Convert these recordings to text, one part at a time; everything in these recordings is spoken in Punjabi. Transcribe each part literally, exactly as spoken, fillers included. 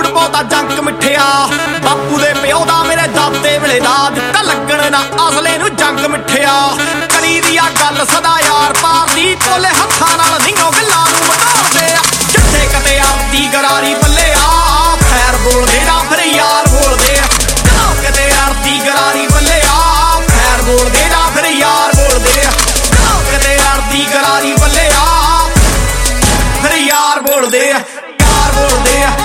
ਹੁਣ ਬਹੁਤਾ ਜੰਕ ਮਿੱਠਿਆ ਬਾਪੂ ਦੇ ਪਿਓ ਦਾ ਮੇਰੇ ਦਾਦੇ ਵੇਲੇ ਦਾ ਦਿੱਤਾ ਲੱਗਣ ਨਾ ਅਸਲੇ ਨੂੰ ਜੰਗ ਮਿੱਠਿਆ ਕਲੀ ਦੀ ਆ ਗੱਲ ਸਦਾ ਯਾਰ ਪਾਰ ਦੀ ਤੋਲੇ ਹੱਥਾਂ ਨਾਲ ਨਿੰਗੋ ਗੱਲਾਂ ਨੂੰ ਵਧਾਉਂਦੇ ਆ ਜਿੱਥੇ ਕਦੇ ਆਪਦੀ ਗਰਾਰੀ ਬੱਲੇ ਆ ਫੈਰ ਬੋਲਦੇ ਨਾ ਫਿਰ ਯਾਰ ਬੋਲਦੇ ਜਦੋਂ ਕਿਤੇ ਆਪਦੀ ਗਰਾਰੀ ਬੱਲੇ ਆ ਫੈਰ ਬੋਲਦੇ ਨਾ ਫਿਰ ਯਾਰ ਬੋਲਦੇ ਜਦੋਂ ਕਿਤੇ ਆਪਦੀ ਗਰਾਰੀ ਬੱਲੇ ਆ ਫਿਰ ਯਾਰ ਬੋਲਦੇ ਯਾਰ ਬੋਲਦੇ ਆ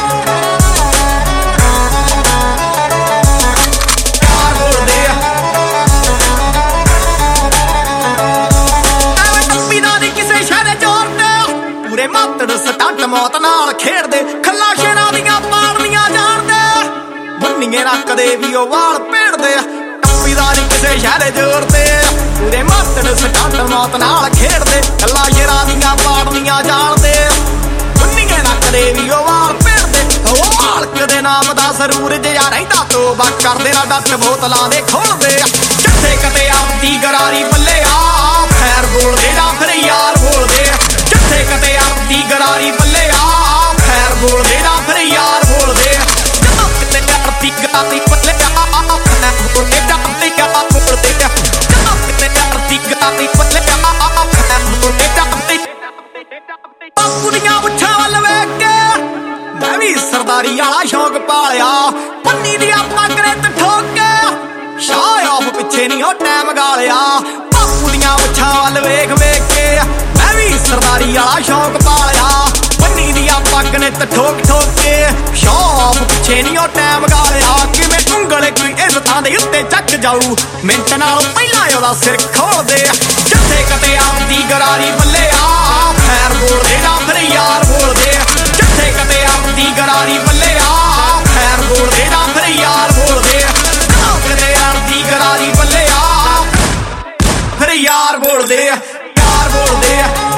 ਮਾਤੜ ਸਟੰਟ ਮੌਤ ਨਾਲ ਖੇਡਦੇ ਖੱਲਾ ਸ਼ੇਰਾਂ ਦੀਆਂ ਪਾਲਣੀਆਂ ਜਾਣਦੇ ਬੰਨੀਏ ਨਾ ਕਦੇ ਵੀ ਉਹ ਵਾਲ ਭੇੜਦੇ ਟੱਪੀ ਦਾ ਨੀ ਕਿਸੇ ਸ਼ਹਿਰੇ ਜੋੜਦੇ ਪੂਰੇ ਮਾਤੜ ਸਟੰਟ ਮੌਤ ਨਾਲ ਖੇਡਦੇ ਖੱਲਾ ਸ਼ੇਰਾਂ ਦੀਆਂ ਪਾਲਣੀਆਂ ਜਾਣਦੇ ਬੰਨੀਏ ਨਾ ਕਦੇ ਵੀ ਉਹ ਵਾਲ ਭੇੜਦੇ ਉਹ ਮਾਲਕ ਦੇ ਨਾਮ ਦਾ ਸਰੂਰ ਜਿਹਾ ਰਹਿੰਦਾ ਤੋਬਾ ਕਰਦੇ ਨਾ ਡੱਟ ਬੋਤਲਾਂ ਦੇ ਖੋਲਦੇ ਜਿੱਥੇ ਕਦੇ ਆਪਦੀ ਗਰਾਰੀ ਬੱਲੇ ਆ ਫੈਰ ਬੋਲਦੇ ਨਾ ਫਿਰ ਯਾਰ ਬੋਲਦੇ ਜਿੱਥੇ ਕਦੇ ਆਪਦੀ ਗਰਾਰੀ ਬੱਲੇ ਆ ਫੈਰ ਬੋਲਦੇ ਨਾ ਫਿਰ ਯਾਰ ਬੋਲਦੇ ਜਦੋਂ ਕਿਤੇ ਆਪਦੀ ਗਰਾਰੀ ਬੱਲੇ ਆ ਫੈਰ ਬੋਲਦੇ ਨਾ ਫਿਰ ਯਾਰ ਬੋਲਦੇ ਜਦੋਂ ਕਿਤੇ ਆਪਦੀ ਗਰਾਰੀ ਬੱਲੇ ਆ ਫੈਰ ਬੋਲਦੇ ਨਾ ਬਾਪੂ ਦੀਆਂ ਮੁੱਛਾਂ ਵੱਲ ਵੇਖ ਕੇ ਮੈਂ ਵੀ ਸਰਦਾਰੀ ਵਾਲਾ ਸ਼ੌਕ ਪਾਲਿਆ ਪੰਨੀ ਦੀਆਂ ਪੱਗ ਨੇ ਠੋਕ ਕੇ ਸ਼ਾਹ ਆਫ ਪਿੱਛੇ ਨਹੀਂ ਉਹ ਟਾਈਮ ਗਾਲਿਆ ਬਾਪੂ ਦੀਆਂ ਮੁੱਛਾਂ ਵੱਲ ਵੇਖ ਵੇਖ ਕੇ ਮੈਂ ਵੀ ਸਰਦਾਰੀ ਵਾਲਾ ਸ਼ੌਕ ਪਾਲਿਆ ਪੰਨੀ ਦੀਆਂ ਪੱਗ ਨੇ ਠੋਕ ਠੋਕ ਕੇ ਸ਼ੌਕ ਪਿੱਛੇ ਨਹੀਂ ਉਹ ਟਾਈਮ ਗਾਲਿਆ ਕਿਵੇਂ ਉਂਗਲ ਕੋਈ ਇਸ ਥਾਂ ਦੇ ਉੱਤੇ ਚੱਕ ਜਾਊ ਮਿੰਟ ਨਾਲ ਪਹਿਲਾਂ ਉਹਦਾ ਸਿਰ ਖੋਲਦੇ ਜਿੱਥੇ ਕਦੇ ਆਪਦੀ ਗਰਾਰੀ ਬੱਲੇ ਆ ਫੈਰ ਬੋਲਦੇ ਨਾ ਫਿਰ ਯਾਰ ਬੋਲਦੇ ਜਿੱਥੇ ਕਦੇ ਆਪਦੀ ਗਰਾਰੀ ਬੱਲੇ ਆ ਫੈਰ ਬੋਲਦੇ ਨਾ ਫਿਰ ਯਾਰ ਬੋਲਦੇ ਜਦੋਂ ਕਦੇ ਆਪਦੀ ਗਰਾਰੀ ਬੱਲੇ ਆ ਫਿਰ ਯਾਰ ਬੋਲਦੇ ਯਾਰ ਬੋਲਦੇ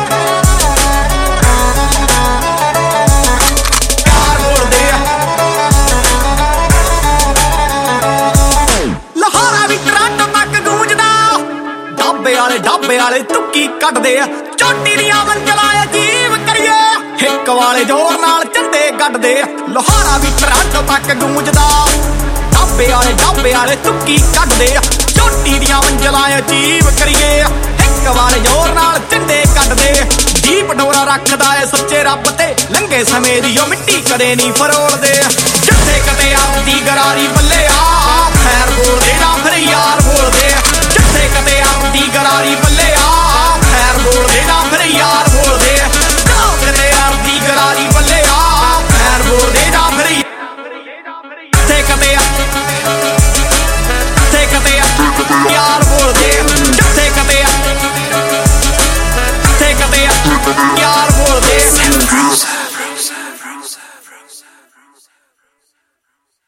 ਵਾਲੇ ਢਾਬੇ ਵਾਲੇ ਤੁੱਕੀ ਕੱਢਦੇ ਆ ਚੋਟੀ ਦੀਆਂ ਮੰਜ਼ਲਾਂ ਅਜੀਬ ਕਰੀਏ ਹਿੱਕ ਵਾਲੇ ਜ਼ੋਰ ਨਾਲ ਝੰਡੇ ਗੱਡਦੇ ਲੋਹਾਰਾ ਵੀ ਟਰਾਂਟੋ ਤੱਕ ਗੂੰਜਦਾ ਢਾਬੇ ਵਾਲੇ ਢਾਬੇ ਵਾਲੇ ਤੁੱਕੀ ਕੱਢਦੇ ਆ ਚੋਟੀ ਦੀਆਂ ਮੰਜ਼ਲਾਂ ਅਜੀਬ ਕਰੀਏ ਹਿੱਕ ਵਾਲੇ ਜ਼ੋਰ ਨਾਲ ਝੰਡੇ ਕੱਢਦੇ ਜੀਪ ਡੋਰਾ ਰੱਖਦਾ ਏ ਸੱਚੇ ਰੱਬ ਤੇ ਲੰਘੇ ਸਮੇਂ ਦੀ ਉਹ ਮਿੱਟੀ ਕਦੇ ਨਹੀਂ ਫਰੋਲਦੇ